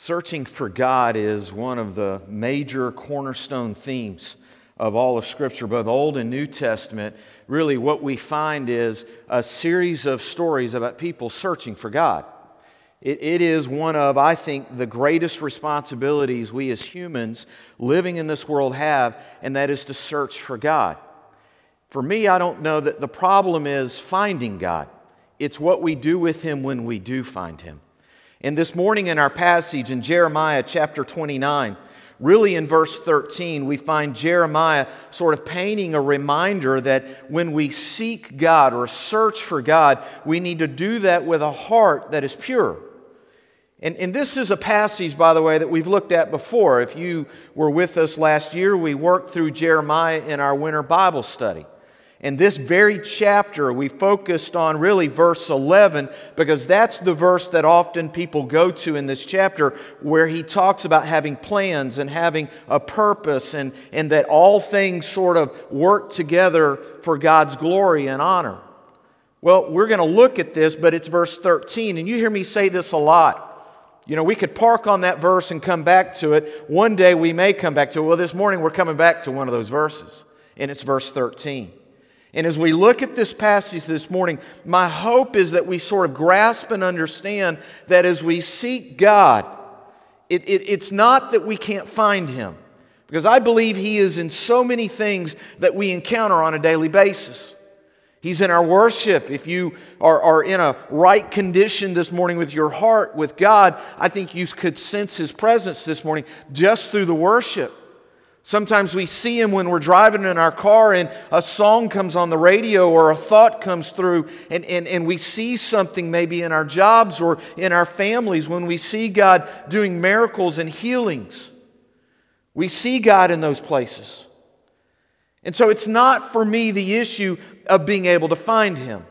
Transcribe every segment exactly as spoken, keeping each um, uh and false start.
Searching for God is one of the major cornerstone themes of all of Scripture, both Old and New Testament. Really what we find is a series of stories about people searching for God. It, it is one of, I think, the greatest responsibilities we as humans living in this world have, and that is to search for God. For me, I don't know that the problem is finding God. It's what we do with Him when we do find Him. And this morning in our passage in Jeremiah chapter twenty-nine, really in verse thirteen, we find Jeremiah sort of painting a reminder that when we seek God or search for God, we need to do that with a heart that is pure. And, and this is a passage, by the way, that we've looked at before. If you were with us last year, we worked through Jeremiah in our winter Bible study. And this very chapter, we focused on really verse eleven, because that's the verse that often people go to in this chapter, where he talks about having plans and having a purpose, and, and that all things sort of work together for God's glory and honor. Well, we're going to look at this, but it's verse thirteen, and you hear me say this a lot. You know, we could park on that verse and come back to it. One day we may come back to it. Well, this morning we're coming back to one of those verses, and it's verse thirteen. And as we look at this passage this morning, my hope is that we sort of grasp and understand that as we seek God, it, it, it's not that we can't find Him. Because I believe He is in so many things that we encounter on a daily basis. He's in our worship. If you are, are in a right condition this morning with your heart with God, I think you could sense His presence this morning just through the worship. Sometimes we see Him when we're driving in our car and a song comes on the radio or a thought comes through, and, and, and we see something maybe in our jobs or in our families when we see God doing miracles and healings. We see God in those places. And so it's not for me the issue of being able to find Him.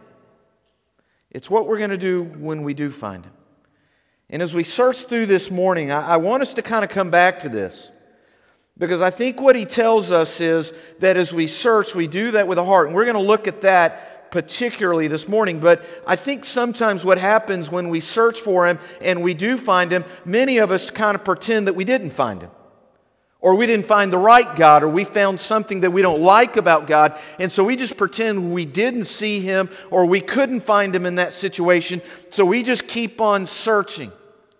It's what we're going to do when we do find Him. And as we search through this morning, I, I want us to kind of come back to this. Because I think what he tells us is that as we search, we do that with a heart. And we're going to look at that particularly this morning. But I think sometimes what happens when we search for Him and we do find Him, many of us kind of pretend that we didn't find Him. Or we didn't find the right God, or we found something that we don't like about God. And so we just pretend we didn't see Him, or we couldn't find Him in that situation. So we just keep on searching.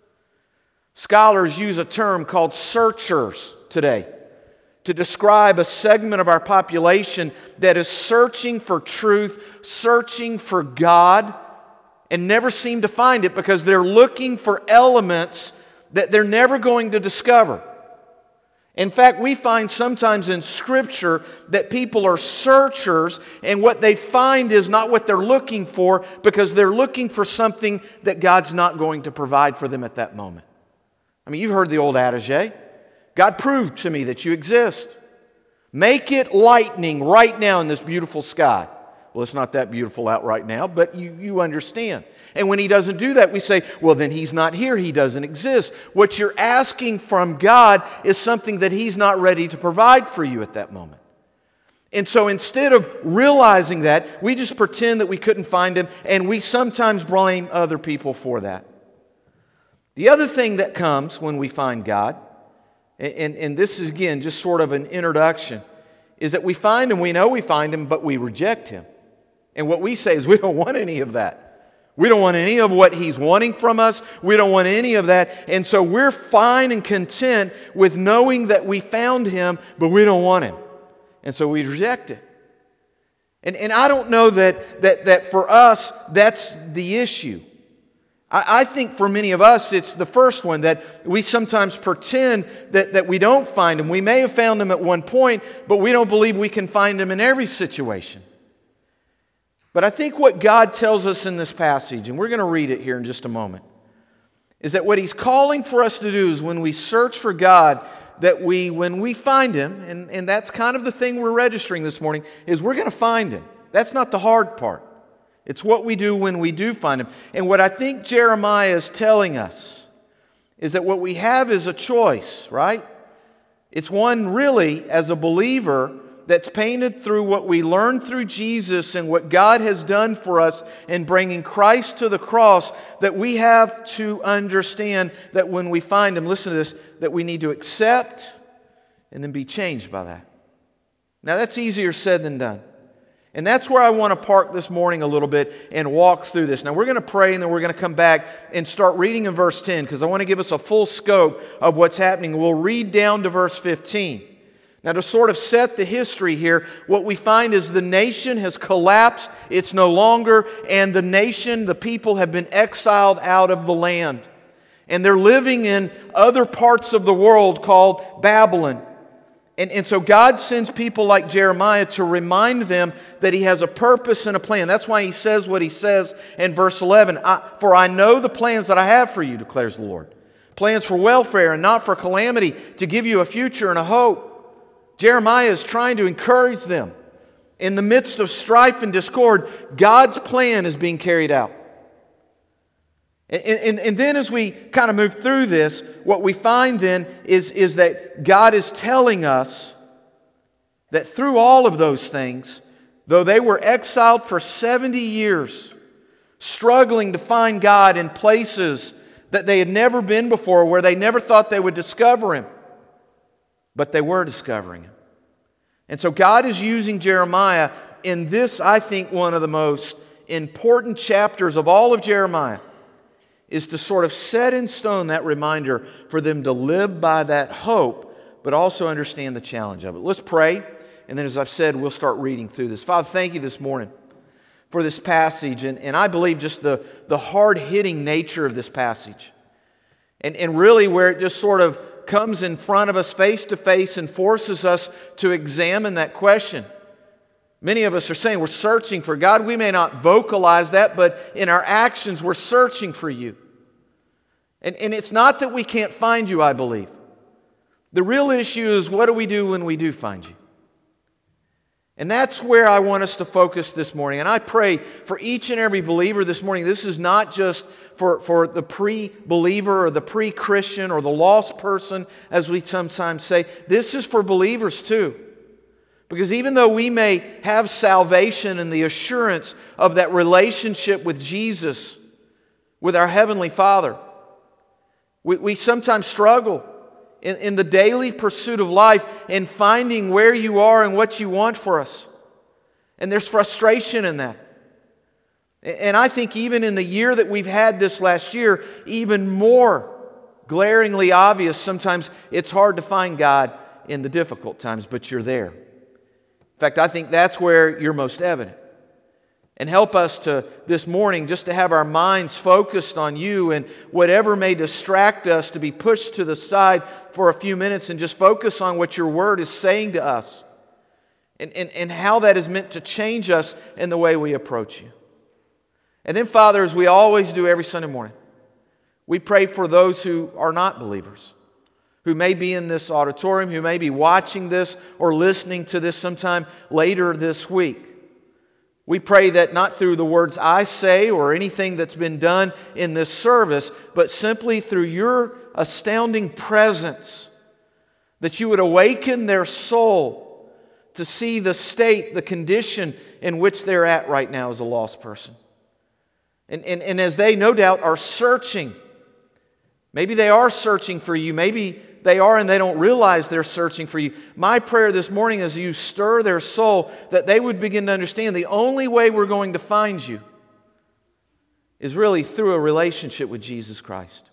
Scholars use a term called searchers today to describe a segment of our population that is searching for truth, searching for God, and never seem to find it because they're looking for elements that they're never going to discover. In fact, we find sometimes in Scripture that people are searchers, and what they find is not what they're looking for, because they're looking for something that God's not going to provide for them at that moment. I mean, you've heard the old adage, eh? God, prove to me that you exist. Make it lightning right now in this beautiful sky. Well, it's not that beautiful out right now, but you, you understand. And when He doesn't do that, we say, well, then He's not here. He doesn't exist. What you're asking from God is something that He's not ready to provide for you at that moment. And so instead of realizing that, we just pretend that we couldn't find Him, and we sometimes blame other people for that. The other thing that comes when we find God, And, and this is, again, just sort of an introduction, is that we find Him, we know we find Him, but we reject Him. And what we say is we don't want any of that. We don't want any of what He's wanting from us. We don't want any of that. And so we're fine and content with knowing that we found Him, but we don't want Him. And so we reject it. And, and I don't know that, that, that for us, that's the issue. I think for many of us, it's the first one, that we sometimes pretend that, that we don't find Him. We may have found Him at one point, but we don't believe we can find Him in every situation. But I think what God tells us in this passage, and we're going to read it here in just a moment, is that what He's calling for us to do is when we search for God, that we, when we find Him, and, and that's kind of the thing we're registering this morning, is we're going to find Him. That's not the hard part. It's what we do when we do find Him. And what I think Jeremiah is telling us is that what we have is a choice, right? It's one really, as a believer, that's painted through what we learned through Jesus and what God has done for us in bringing Christ to the cross, that we have to understand that when we find Him, listen to this, that we need to accept and then be changed by that. Now that's easier said than done. And that's where I want to park this morning a little bit and walk through this. Now we're going to pray and then we're going to come back and start reading in verse ten because I want to give us a full scope of what's happening. We'll read down to verse fifteen. Now to sort of set the history here, what we find is the nation has collapsed. It's no longer, and the nation, the people have been exiled out of the land. And they're living in other parts of the world called Babylon. And, and so God sends people like Jeremiah to remind them that He has a purpose and a plan. That's why He says what He says in verse eleven. I, For I know the plans that I have for you, declares the Lord. Plans for welfare and not for calamity, to give you a future and a hope. Jeremiah is trying to encourage them. In the midst of strife and discord, God's plan is being carried out. And, and, and then as we kind of move through this, what we find then is, is that God is telling us that through all of those things, though they were exiled for seventy years, struggling to find God in places that they had never been before, where they never thought they would discover Him, but they were discovering Him. And so God is using Jeremiah in this, I think, one of the most important chapters of all of Jeremiah, is to sort of set in stone that reminder for them to live by that hope, but also understand the challenge of it. Let's pray, and then as I've said, we'll start reading through this. Father, thank you this morning for this passage, and, and I believe just the, the hard-hitting nature of this passage. And, and really where it just sort of comes in front of us face to face and forces us to examine that question. Many of us are saying we're searching for God. We may not vocalize that, but in our actions we're searching for You. And, and it's not that we can't find You, I believe. The real issue is, what do we do when we do find You? And that's where I want us to focus this morning. And I pray for each and every believer this morning. This is not just for, for the pre-believer or the pre-Christian or the lost person, as we sometimes say. This is for believers too. Because even though we may have salvation and the assurance of that relationship with Jesus, with our Heavenly Father, we, we sometimes struggle in, in the daily pursuit of life in finding where You are and what You want for us. And there's frustration in that. And I think even in the year that we've had this last year, even more glaringly obvious, sometimes it's hard to find God in the difficult times, but You're there. In fact, I think that's where You're most evident. And help us to this morning just to have our minds focused on You, and whatever may distract us to be pushed to the side for a few minutes and just focus on what Your Word is saying to us and, and, and how that is meant to change us in the way we approach You. And then, Father, as we always do every Sunday morning, we pray for those who are not believers, who may be in this auditorium, who may be watching this or listening to this sometime later this week. We pray that not through the words I say or anything that's been done in this service, but simply through Your astounding presence, that You would awaken their soul to see the state, the condition in which they're at right now as a lost person. And, and, and as they no doubt are searching, maybe they are searching for You, maybe they are and they don't realize they're searching for You. My prayer this morning is You stir their soul, that they would begin to understand the only way we're going to find You is really through a relationship with Jesus Christ.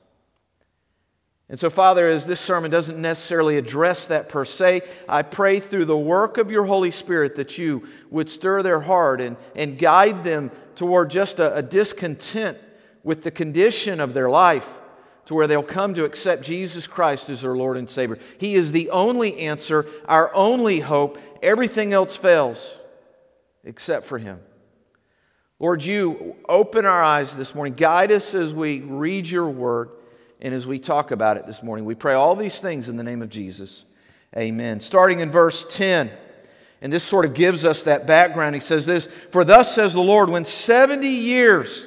And so, Father, as this sermon doesn't necessarily address that per se, I pray through the work of Your Holy Spirit that You would stir their heart and, and guide them toward just a, a discontent with the condition of their life, to where they'll come to accept Jesus Christ as their Lord and Savior. He is the only answer, our only hope. Everything else fails except for Him. Lord, You open our eyes this morning. Guide us as we read Your Word and as we talk about it this morning. We pray all these things in the name of Jesus. Amen. Starting in verse ten, and this sort of gives us that background. He says this, "For thus says the Lord, when seventy years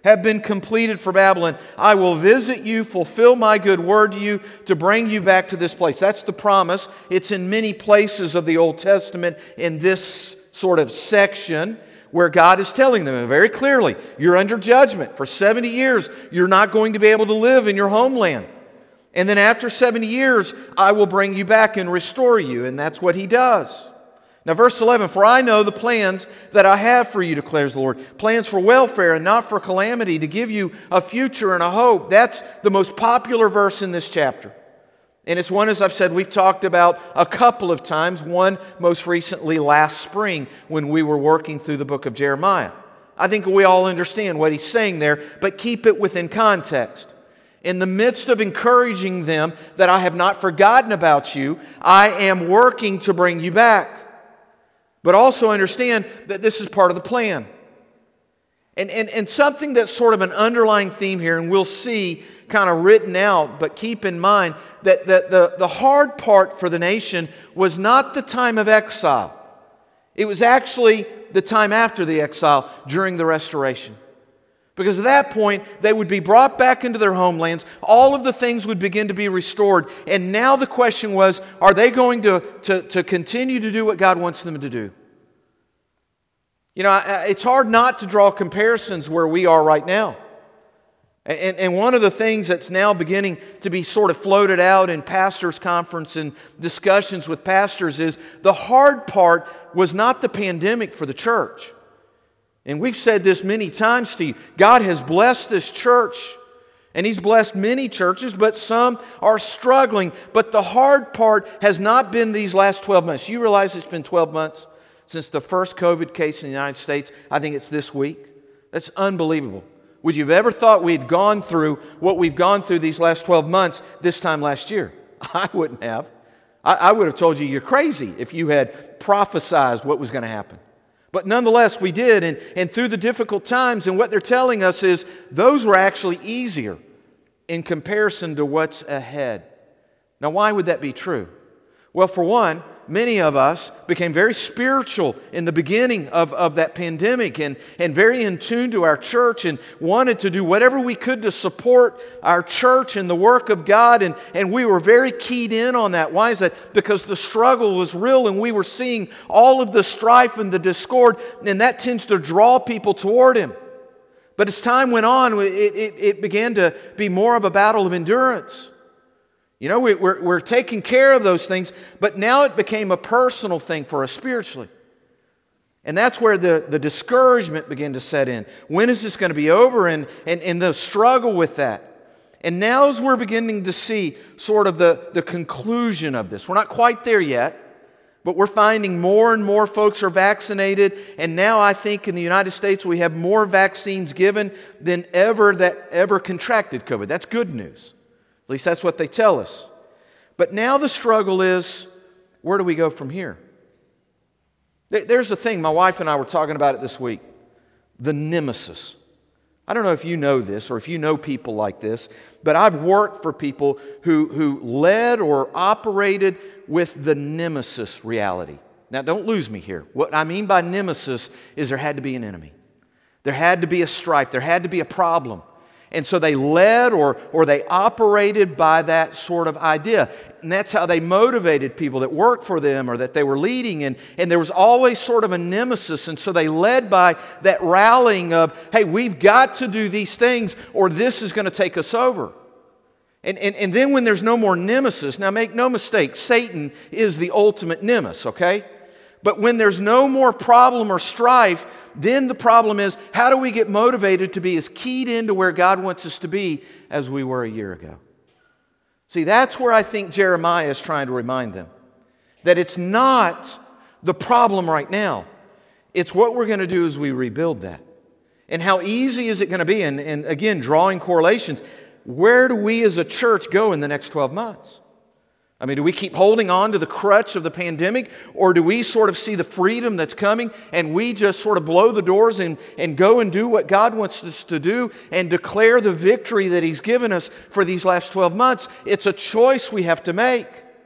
have been completed for Babylon. I will visit you, fulfill my good word to you, to bring you back to this place. That's the promise. It's in many places of the Old Testament in this sort of section where God is telling them very clearly, you're under judgment. For seventy years, you're not going to be able to live in your homeland. And then after seventy years, I will bring you back and restore you. And that's what He does. Now, verse eleven, for I know the plans that I have for you, declares the Lord. Plans for welfare and not for calamity, to give you a future and a hope. That's the most popular verse in this chapter. And it's one, as I've said, we've talked about a couple of times. One most recently last spring when we were working through the book of Jeremiah. I think we all understand what he's saying there, but keep it within context. In the midst of encouraging them that I have not forgotten about you, I am working to bring you back. But also understand that this is part of the plan. And, and, and something that's sort of an underlying theme here, and we'll see kind of written out, but keep in mind that the, the, the hard part for the nation was not the time of exile. It was actually the time after the exile, during the restoration. Because at that point, they would be brought back into their homelands. All of the things would begin to be restored. And now the question was, are they going to, to, to continue to do what God wants them to do? You know, it's hard not to draw comparisons where we are right now. And, and one of the things that's now beginning to be sort of floated out in pastors' conference and discussions with pastors is the hard part was not the pandemic for the church. And we've said this many times to you. God has blessed this church, and He's blessed many churches, but some are struggling. But the hard part has not been these last twelve months. You realize it's been twelve months since the first COVID case in the United States? I think it's this week. That's unbelievable. Would you have ever thought we had gone through what we've gone through these last twelve months this time last year? I wouldn't have. I, I would have told you you're crazy if you had prophesized what was going to happen. But nonetheless, we did, and, and through the difficult times, and what they're telling us is those were actually easier in comparison to what's ahead. Now, why would that be true? Well, for one, many of us became very spiritual in the beginning of, of that pandemic and, and very in tune to our church and wanted to do whatever we could to support our church and the work of God. And, and we were very keyed in on that. Why is that? Because the struggle was real and we were seeing all of the strife and the discord, and that tends to draw people toward Him. But as time went on, it, it, it began to be more of a battle of endurance. You know, we, we're, we're taking care of those things, but now it became a personal thing for us spiritually. And that's where the, the discouragement began to set in. When is this going to be over? And, and, and the struggle with that. And now as we're beginning to see sort of the, the conclusion of this, we're not quite there yet, but we're finding more and more folks are vaccinated. And now I think in the United States we have more vaccines given than ever that ever contracted COVID. That's good news. At least that's what they tell us. But now the struggle is, where do we go from here? There's a thing, my wife and I were talking about it this week. The nemesis. I don't know if you know this or if you know people like this, but I've worked for people who, who led or operated with the nemesis reality. Now don't lose me here. What I mean by nemesis is there had to be an enemy. There had to be a strife. There had to be a problem. And so they led or, or they operated by that sort of idea. And that's how they motivated people that worked for them or that they were leading. And, and there was always sort of a nemesis. And so they led by that rallying of, hey, we've got to do these things or this is going to take us over. And, and, and then when there's no more nemesis, now make no mistake, Satan is the ultimate nemesis, okay? But when there's no more problem or strife, then the problem is, how do we get motivated to be as keyed into where God wants us to be as we were a year ago? See, that's where I think Jeremiah is trying to remind them. That it's not the problem right now. It's what we're going to do as we rebuild that. And how easy is it going to be? And, and again, drawing correlations. Where do we as a church go in the next twelve months? I mean, do we keep holding on to the crutch of the pandemic, or do we sort of see the freedom that's coming and we just sort of blow the doors and, and go and do what God wants us to do and declare the victory that He's given us for these last twelve months? It's a choice we have to make.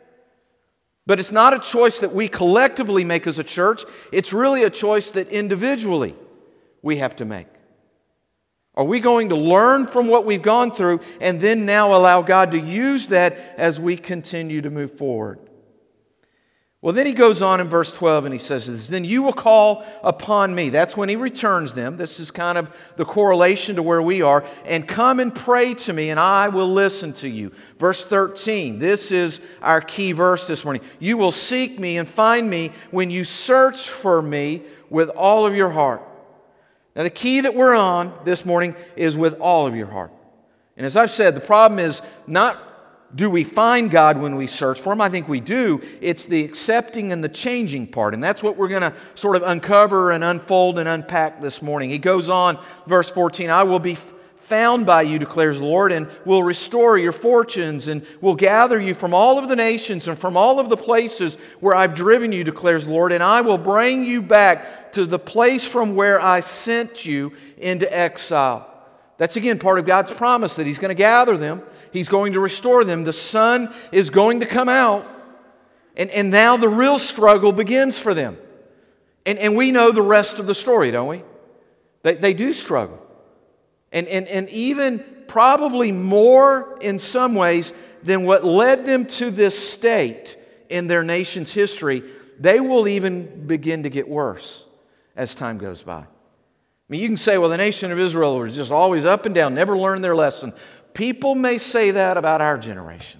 But it's not a choice that we collectively make as a church. It's really a choice that individually we have to make. Are we going to learn from what we've gone through and then now allow God to use that as we continue to move forward? Well, then he goes on in verse twelve and he says this, then you will call upon me. That's when he returns them. This is kind of the correlation to where we are. And come and pray to me and I will listen to you. Verse thirteen, this is our key verse this morning. You will seek me and find me when you search for me with all of your heart. Now the key that we're on this morning is with all of your heart. And as I've said, the problem is not do we find God when we search for Him? I think we do. It's the accepting and the changing part. And that's what we're going to sort of uncover and unfold and unpack this morning. He goes on, verse fourteen, I will be found by you, declares the Lord, and will restore your fortunes and will gather you from all of the nations and from all of the places where I've driven you, declares the Lord, and I will bring you back to the place from where I sent you into exile. That's again part of God's promise that He's going to gather them. He's going to restore them. The sun is going to come out. And, and now the real struggle begins for them. And, and we know the rest of the story, don't we? They, they do struggle. And, and, and even probably more in some ways than what led them to this state in their nation's history, they will even begin to get worse as time goes by. I mean, you can say, well, the nation of Israel was just always up and down, never learned their lesson. People may say that about our generation.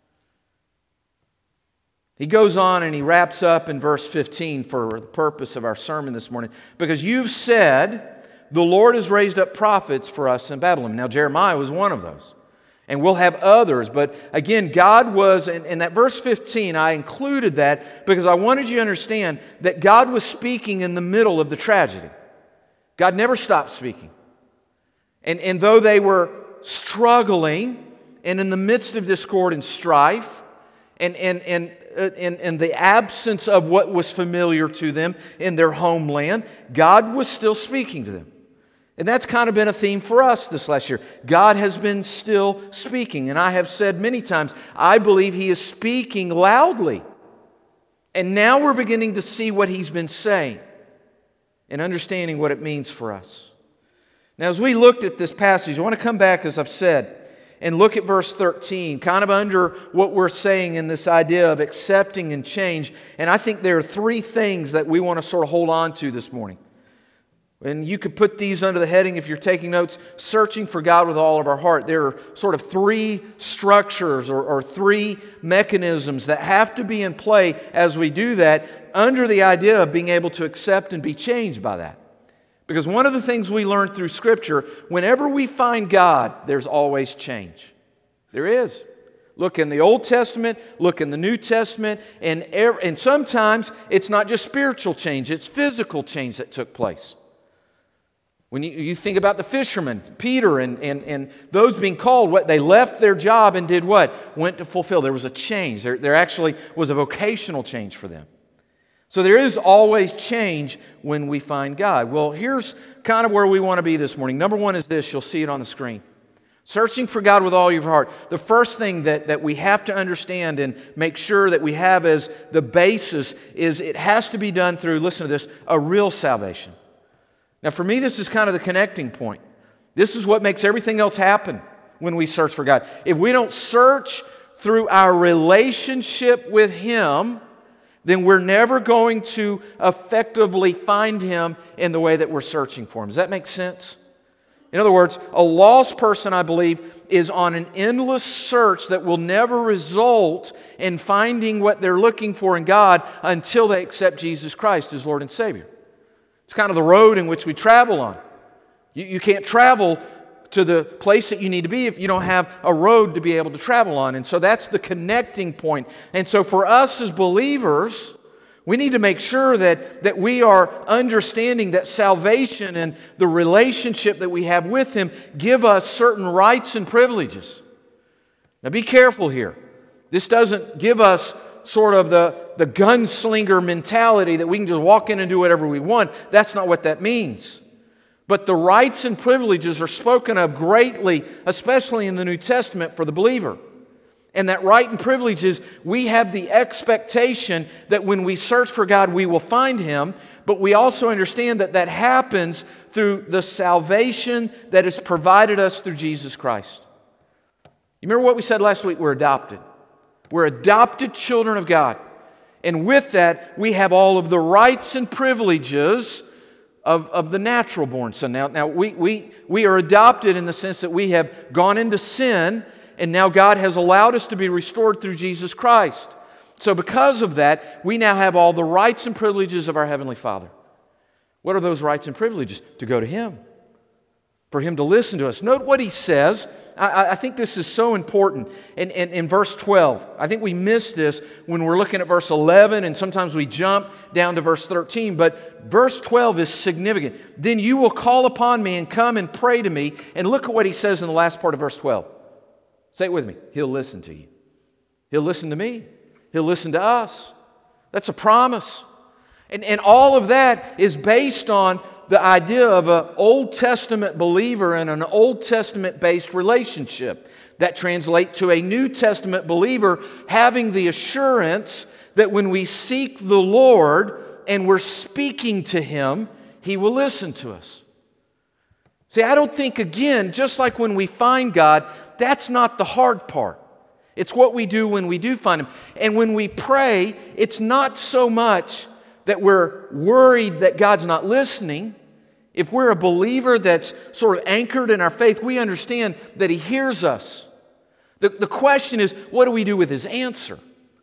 He goes on and he wraps up in verse fifteen for the purpose of our sermon this morning. Because you've said, the Lord has raised up prophets for us in Babylon. Now Jeremiah was one of those. And we'll have others. But again, God was, in, in that verse fifteen, I included that because I wanted you to understand that God was speaking in the middle of the tragedy. God never stopped speaking. And, and though they were struggling and in the midst of discord and strife and, and, and, and, and the absence of what was familiar to them in their homeland, God was still speaking to them. And that's kind of been a theme for us this last year. God has been still speaking. And I have said many times, I believe He is speaking loudly. And now we're beginning to see what He's been saying and understanding what it means for us. Now, as we looked at this passage, I want to come back, as I've said, and look at verse thirteen, kind of under what we're saying in this idea of accepting and change. And I think there are three things that we want to sort of hold on to this morning. And you could put these under the heading, if you're taking notes, searching for God with all of our heart. There are sort of three structures or, or three mechanisms that have to be in play as we do that, under the idea of being able to accept and be changed by that. Because one of the things we learn through Scripture, whenever we find God, there's always change. There is. Look in the Old Testament, look in the New Testament, and, er- and sometimes it's not just spiritual change, it's physical change that took place. When you, you think about the fishermen, Peter and, and, and those being called, what they left their job and did what? Went to fulfill. There was a change. There, there actually was a vocational change for them. So there is always change when we find God. Well, here's kind of where we want to be this morning. Number one is this. You'll see it on the screen. Searching for God with all your heart. The first thing that, that we have to understand and make sure that we have as the basis is it has to be done through, listen to this, a real salvation. Now for me, this is kind of the connecting point. This is what makes everything else happen when we search for God. If we don't search through our relationship with Him, then we're never going to effectively find Him in the way that we're searching for Him. Does that make sense? In other words, a lost person, I believe, is on an endless search that will never result in finding what they're looking for in God until they accept Jesus Christ as Lord and Savior. It's kind of the road in which we travel on. You, you can't travel to the place that you need to be if you don't have a road to be able to travel on. And so that's the connecting point. And so for us as believers, we need to make sure that, that we are understanding that salvation and the relationship that we have with Him give us certain rights and privileges. Now be careful here. This doesn't give us sort of the, the gunslinger mentality that we can just walk in and do whatever we want. That's not what that means. But the rights and privileges are spoken of greatly, especially in the New Testament, for the believer. And that right and privilege is we have the expectation that when we search for God, we will find Him. But we also understand that that happens through the salvation that is provided us through Jesus Christ. You remember what we said last week? We're adopted. We're adopted children of God. And with that, we have all of the rights and privileges of, of the natural born son. Now, now we, we, we are adopted in the sense that we have gone into sin, and now God has allowed us to be restored through Jesus Christ. So because of that, we now have all the rights and privileges of our Heavenly Father. What are those rights and privileges? To go to Him. For Him to listen to us. Note what He says. I, I think this is so important. In, in, in verse twelve, I think we miss this when we're looking at verse eleven, and sometimes we jump down to verse thirteen. But verse twelve is significant. Then you will call upon me and come and pray to me. And look at what He says in the last part of verse twelve. Say it with me. He'll listen to you. He'll listen to me. He'll listen to us. That's a promise. And, and all of that is based on the idea of an Old Testament believer and an Old Testament-based relationship. That translates to a New Testament believer having the assurance that when we seek the Lord and we're speaking to Him, He will listen to us. See, I don't think, again, just like when we find God, that's not the hard part. It's what we do when we do find Him. And when we pray, it's not so much that we're worried that God's not listening. If we're a believer that's sort of anchored in our faith, we understand that He hears us. The, the question is, what do we do with His answer?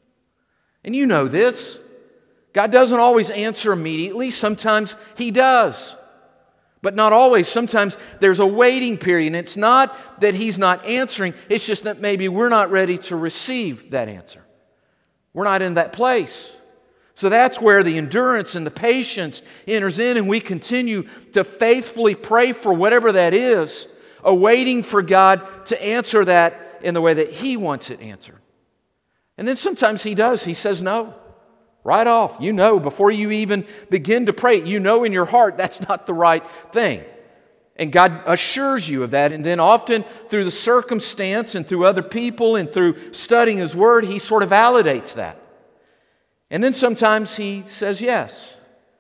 And you know this. God doesn't always answer immediately. Sometimes He does. But not always. Sometimes there's a waiting period. And it's not that He's not answering. It's just that maybe we're not ready to receive that answer. We're not in that place. So that's where the endurance and the patience enters in, and we continue to faithfully pray for whatever that is, awaiting for God to answer that in the way that He wants it answered. And then sometimes He does. He says no. Right off. You know, before you even begin to pray, you know in your heart that's not the right thing. And God assures you of that. And then often through the circumstance and through other people and through studying His Word, He sort of validates that. And then sometimes He says yes.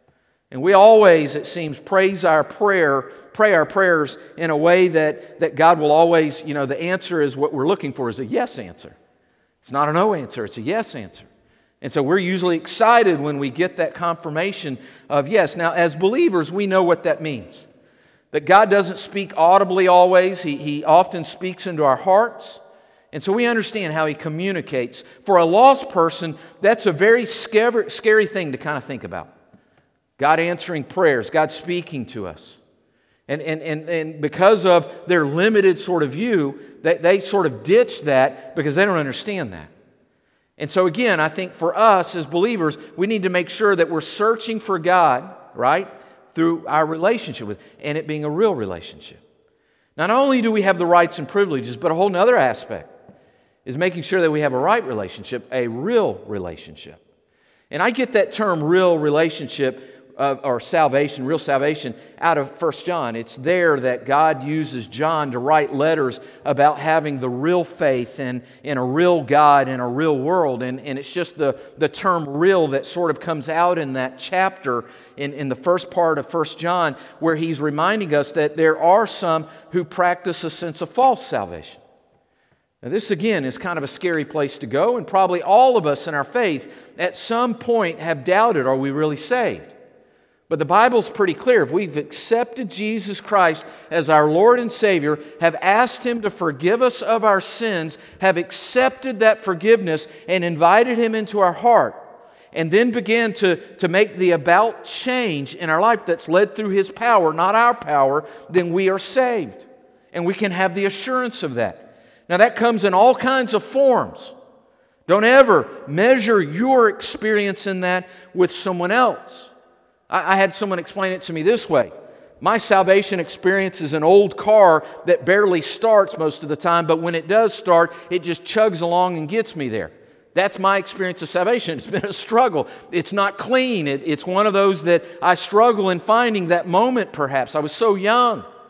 And we always, it seems, praise our prayer, pray our prayers in a way that, that God will always, you know, the answer is what we're looking for is a yes answer. It's not a no answer, it's a yes answer. And so we're usually excited when we get that confirmation of yes. Now, as believers, we know what that means. That God doesn't speak audibly always. He, he often speaks into our hearts. And so we understand how He communicates. For a lost person, that's a very scary, scary thing to kind of think about. God answering prayers, God speaking to us. And, and, and, and because of their limited sort of view, they, they sort of ditch that because they don't understand that. And so again, I think for us as believers, we need to make sure that we're searching for God, right, through our relationship with Him, and it being a real relationship. Not only do we have the rights and privileges, but a whole other aspect is making sure that we have a right relationship, a real relationship. And I get that term real relationship uh, or salvation, real salvation, out of First John. It's there that God uses John to write letters about having the real faith and in a real God in a real world. And, and it's just the, the term real that sort of comes out in that chapter in, in the first part of First John, where he's reminding us that there are some who practice a sense of false salvation. Now, this again is kind of a scary place to go, and probably all of us in our faith at some point have doubted, are we really saved? But the Bible's pretty clear. If we've accepted Jesus Christ as our Lord and Savior, have asked Him to forgive us of our sins, have accepted that forgiveness and invited Him into our heart, and then began to, to make the about change in our life that's led through His power, not our power, then we are saved. And we can have the assurance of that. Now that comes in all kinds of forms. Don't ever measure your experience in that with someone else. I, I had someone explain it to me this way. My salvation experience is an old car that barely starts most of the time, but when it does start, it just chugs along and gets me there. That's my experience of salvation. It's been a struggle. It's not clean. It, it's one of those that I struggle in finding that moment perhaps. I was so young.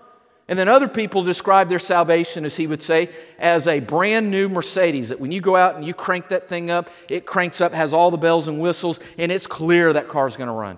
And then other people describe their salvation, as he would say, as a brand new Mercedes, that when you go out and you crank that thing up, it cranks up, has all the bells and whistles, and it's clear that car's going to run.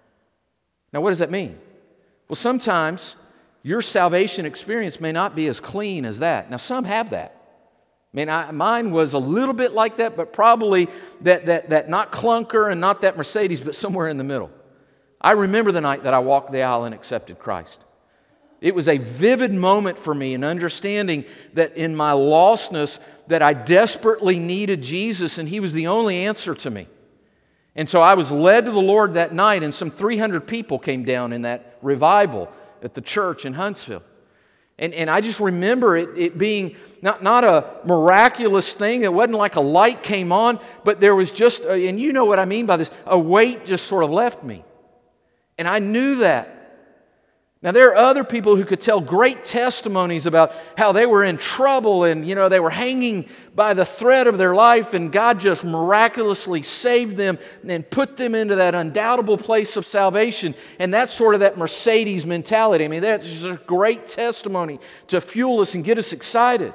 Now, what does that mean? Well, sometimes your salvation experience may not be as clean as that. Now, some have that. I mean, I, mine was a little bit like that, but probably that, that, that not clunker and not that Mercedes, but somewhere in the middle. I remember the night that I walked the aisle and accepted Christ. It was a vivid moment for me in understanding that in my lostness that I desperately needed Jesus, and He was the only answer to me. And so I was led to the Lord that night, and some three hundred people came down in that revival at the church in Huntsville. And, and I just remember it, it being not, not a miraculous thing. It wasn't like a light came on, but there was just, a, and you know what I mean by this, a weight just sort of left me. And I knew that. Now, there are other people who could tell great testimonies about how they were in trouble and, you know, they were hanging by the thread of their life, and God just miraculously saved them and put them into that undoubtable place of salvation. And that's sort of that Mercedes mentality. I mean, that's just a great testimony to fuel us and get us excited.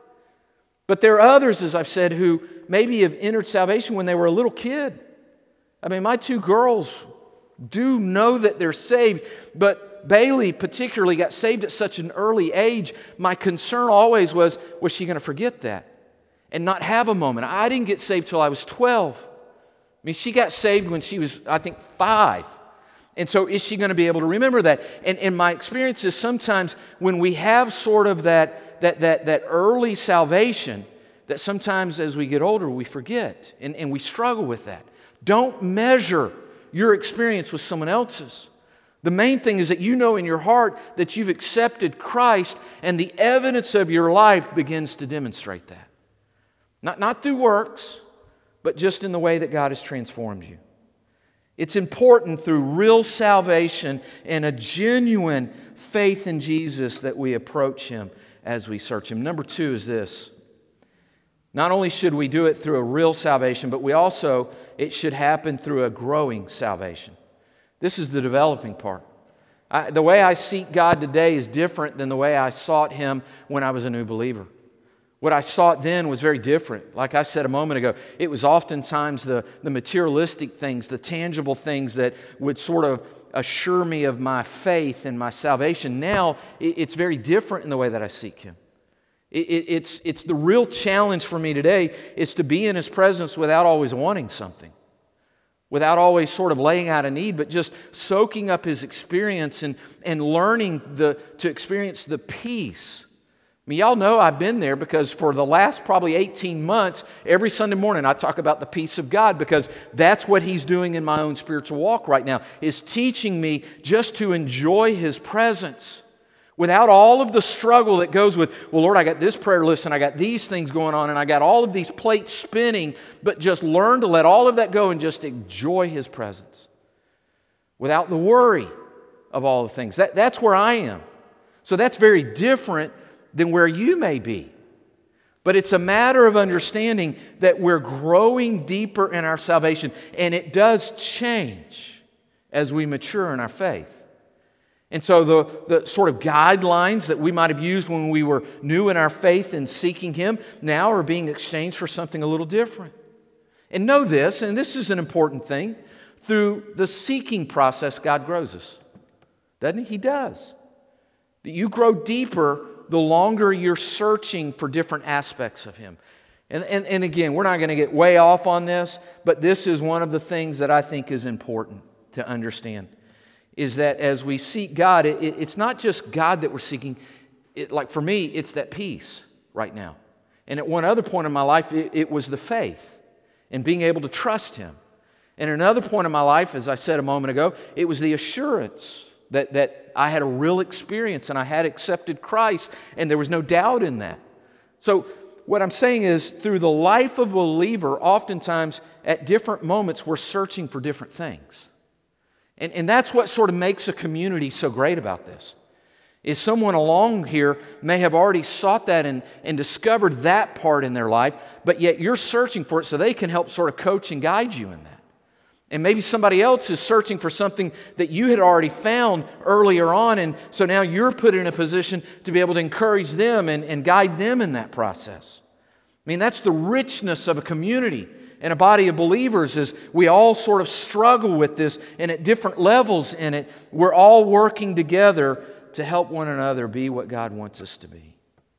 But there are others, as I've said, who maybe have entered salvation when they were a little kid. I mean, my two girls do know that they're saved, but Bailey particularly got saved at such an early age. My concern always was, was she going to forget that and not have a moment? I didn't get saved till I was twelve. I mean, she got saved when she was, I think, five. And so is she going to be able to remember that? And, and my experience is sometimes when we have sort of that, that, that, that early salvation, that sometimes as we get older we forget and, and we struggle with that. Don't measure your experience with someone else's. The main thing is that you know in your heart that you've accepted Christ, and the evidence of your life begins to demonstrate that. Not, not through works, but just in the way that God has transformed you. It's important through real salvation and a genuine faith in Jesus that we approach Him as we search Him. Number two is this. Not only should we do it through a real salvation, but we also, it should happen through a growing salvation. This is the developing part. I, the way I seek God today is different than the way I sought Him when I was a new believer. What I sought then was very different. Like I said a moment ago, it was oftentimes the, the materialistic things, the tangible things that would sort of assure me of my faith and my salvation. Now, it, it's very different in the way that I seek Him. It, it, it's, it's the real challenge for me today is to be in His presence without always wanting something. Without always sort of laying out a need, but just soaking up His experience and, and learning the, to experience the peace. I mean, y'all know I've been there because for the last probably eighteen months, every Sunday morning I talk about the peace of God because that's what He's doing in my own spiritual walk right now, is teaching me just to enjoy His presence. Without all of the struggle that goes with, well, Lord, I got this prayer list and I got these things going on and I got all of these plates spinning, but just learn to let all of that go and just enjoy His presence. Without the worry of all the things. That, that's where I am. So that's very different than where you may be. But it's a matter of understanding that we're growing deeper in our salvation, and it does change as we mature in our faith. And so the, the sort of guidelines that we might have used when we were new in our faith and seeking Him now are being exchanged for something a little different. And know this, and this is an important thing, through the seeking process, God grows us. Doesn't He? He does. That you grow deeper the longer you're searching for different aspects of Him. And, and, and again, we're not going to get way off on this, but this is one of the things that I think is important to understand. Is that as we seek God, it, it, it's not just God that we're seeking. It, like for me, it's that peace right now. And at one other point in my life, it, it was the faith and being able to trust Him. And at another point in my life, as I said a moment ago, it was the assurance that, that I had a real experience and I had accepted Christ, and there was no doubt in that. So what I'm saying is, through the life of a believer, oftentimes at different moments, we're searching for different things. And, and that's what sort of makes a community so great about this, is someone along here may have already sought that and, and discovered that part in their life, but yet you're searching for it so they can help sort of coach and guide you in that. And maybe somebody else is searching for something that you had already found earlier on, and so now you're put in a position to be able to encourage them and, and guide them in that process. I mean, that's the richness of a community and a body of believers, is we all sort of struggle with this, and at different levels in it, we're all working together to help one another be what God wants us to be.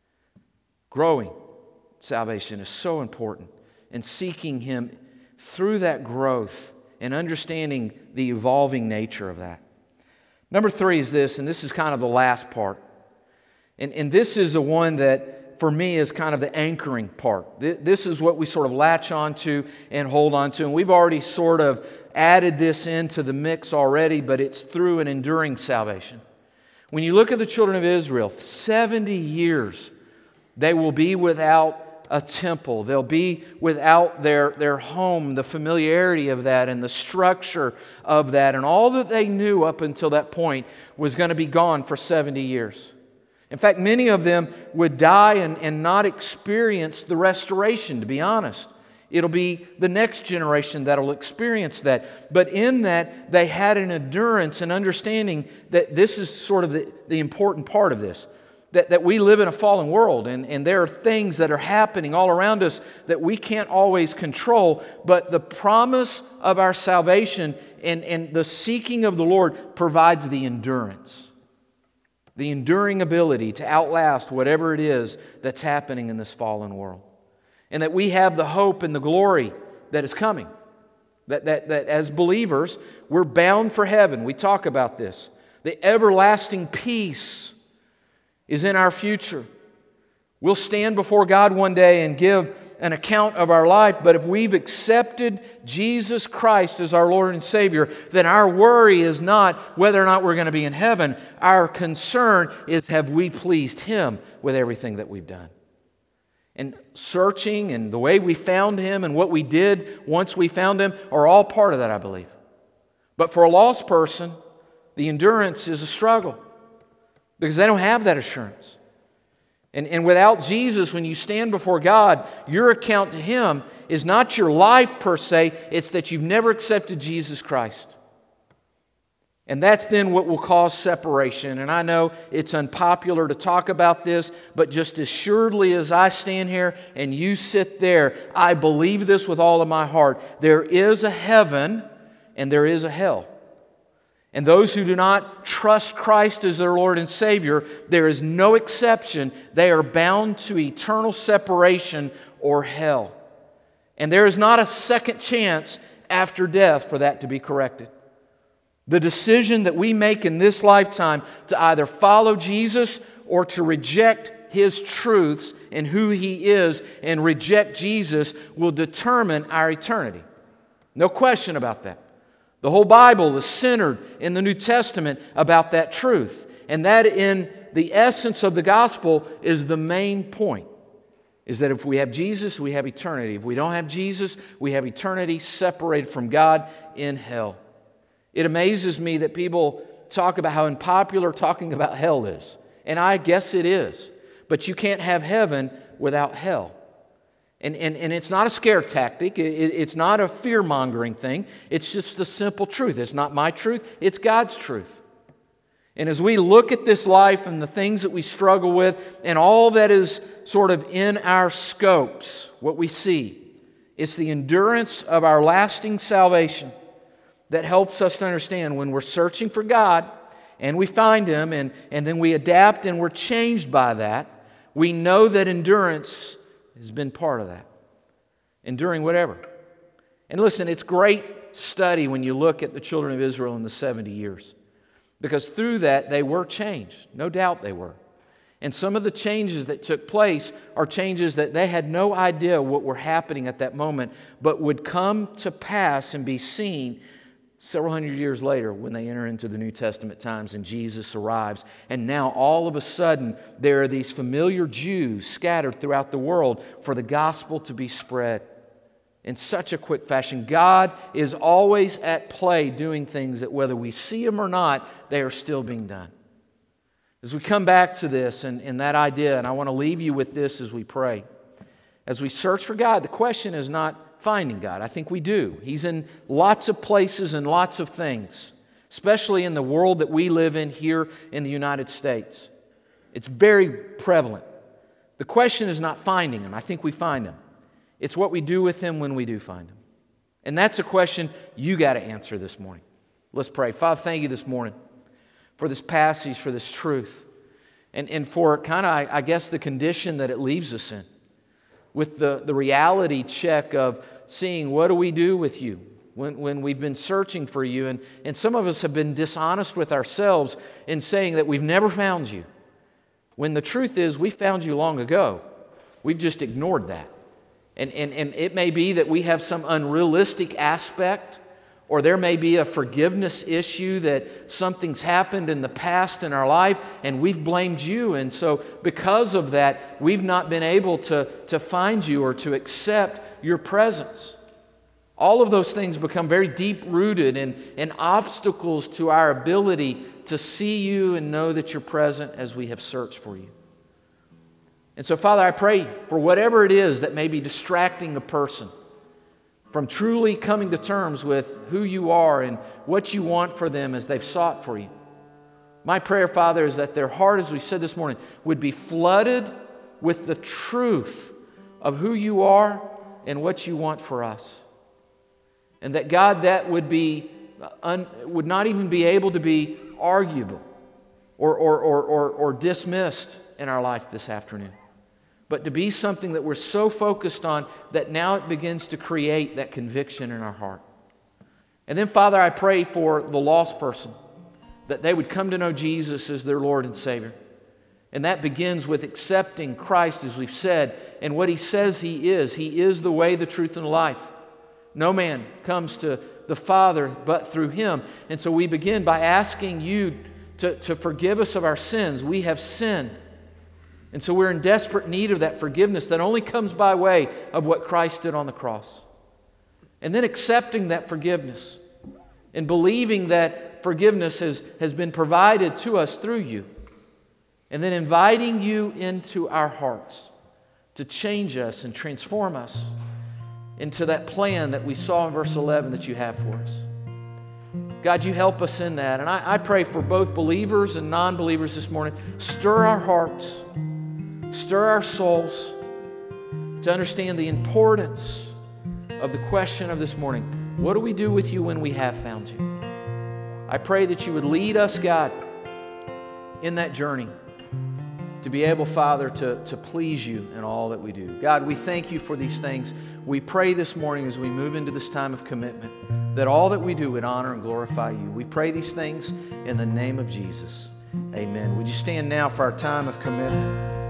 Growing salvation is so important, and seeking Him through that growth and understanding the evolving nature of that. Number three is this, and this is kind of the last part. And, and this is the one that, for me, is kind of the anchoring part. This is what we sort of latch onto and hold on to. And we've already sort of added this into the mix already, but it's through an enduring salvation. When you look at the children of Israel, seventy years they will be without a temple. They'll be without their, their home, the familiarity of that and the structure of that. And all that they knew up until that point was going to be gone for seventy years. In fact, many of them would die and, and not experience the restoration, to be honest. It'll be the next generation that will experience that. But in that, they had an endurance and understanding that this is sort of the, the important part of this. That, that we live in a fallen world, and, and there are things that are happening all around us that we can't always control, but the promise of our salvation and, and the seeking of the Lord provides the endurance, the enduring ability to outlast whatever it is that's happening in this fallen world. And that we have the hope and the glory that is coming. That, that, that as believers, we're bound for heaven. We talk about this. The everlasting peace is in our future. We'll stand before God one day and give an account of our life, but if we've accepted Jesus Christ as our Lord and Savior, then our worry is not whether or not we're going to be in heaven. Our concern is, have we pleased Him with everything that we've done? And searching and the way we found Him and what we did once we found Him are all part of that, I believe. But for a lost person, the endurance is a struggle, because they don't have that assurance. And, and without Jesus, when you stand before God, your account to Him is not your life per se, it's that you've never accepted Jesus Christ. And that's then what will cause separation. And I know it's unpopular to talk about this, but just as surely as I stand here and you sit there, I believe this with all of my heart. There is a heaven and there is a hell. And those who do not trust Christ as their Lord and Savior, there is no exception. They are bound to eternal separation or hell. And there is not a second chance after death for that to be corrected. The decision that we make in this lifetime to either follow Jesus or to reject His truths and who He is and reject Jesus will determine our eternity. No question about that. The whole Bible is centered in the New Testament about that truth. And that, in the essence of the gospel, is the main point. Is that if we have Jesus, we have eternity. If we don't have Jesus, we have eternity separated from God in hell. It amazes me that people talk about how unpopular talking about hell is. And I guess it is. But you can't have heaven without hell. And, and, and it's not a scare tactic. It, it's not a fear-mongering thing. It's just the simple truth. It's not my truth. It's God's truth. And as we look at this life and the things that we struggle with and all that is sort of in our scopes, what we see, it's the endurance of our lasting salvation that helps us to understand when we're searching for God and we find Him and, and then we adapt and we're changed by that, we know that endurance has been part of that. Enduring whatever. And listen, it's great study when you look at the children of Israel in the seventy years. Because through that, they were changed. No doubt they were. And some of the changes that took place are changes that they had no idea what were happening at that moment, but would come to pass and be seen several hundred years later when they enter into the New Testament times and Jesus arrives. And now all of a sudden there are these familiar Jews scattered throughout the world for the gospel to be spread in such a quick fashion. God is always at play doing things that whether we see them or not, they are still being done. As we come back to this and, and that idea, and I want to leave you with this as we pray. As we search for God, the question is not finding God. I think we do. He's in lots of places and lots of things, especially in the world that we live in here in the United States. It's very prevalent. The question is not finding Him. I think we find Him. It's what we do with Him when we do find Him. And that's a question you got to answer this morning. Let's pray. Father, thank you this morning for this passage, for this truth, and, and for kind of, I, I guess, the condition that it leaves us in, with the, the reality check of seeing what do we do with you when, when we've been searching for you. And, and some of us have been dishonest with ourselves in saying that we've never found you, when the truth is we found you long ago. We've just ignored that. And, and, and it may be that we have some unrealistic aspect, or there may be a forgiveness issue, that something's happened in the past in our life and we've blamed you. And so because of that, we've not been able to, to find you or to accept your presence. All of those things become very deep-rooted and, and obstacles to our ability to see you and know that you're present as we have searched for you. And so, Father, I pray for whatever it is that may be distracting a person from truly coming to terms with who you are and what you want for them as they've sought for you. My prayer, Father, is that their heart, as we said this morning, would be flooded with the truth of who you are and what you want for us. And that, God, that would be un, would not even be able to be arguable or, or, or, or, or dismissed in our life this afternoon, but to be something that we're so focused on that now it begins to create that conviction in our heart. And then, Father, I pray for the lost person, that they would come to know Jesus as their Lord and Savior. And that begins with accepting Christ, as we've said, and what He says He is. He is the way, the truth, and the life. No man comes to the Father but through Him. And so we begin by asking you to, to forgive us of our sins. We have sinned. And so we're in desperate need of that forgiveness that only comes by way of what Christ did on the cross. And then accepting that forgiveness and believing that forgiveness has, has been provided to us through you. And then inviting you into our hearts to change us and transform us into that plan that we saw in verse eleven that you have for us. God, you help us in that. And I, I pray for both believers and non-believers this morning. Stir our hearts. Stir our souls to understand the importance of the question of this morning. What do we do with you when we have found you? I pray that you would lead us, God, in that journey to be able, Father, to, to please you in all that we do. God, we thank you for these things. We pray this morning as we move into this time of commitment that all that we do would honor and glorify you. We pray these things in the name of Jesus. Amen. Would you stand now for our time of commitment?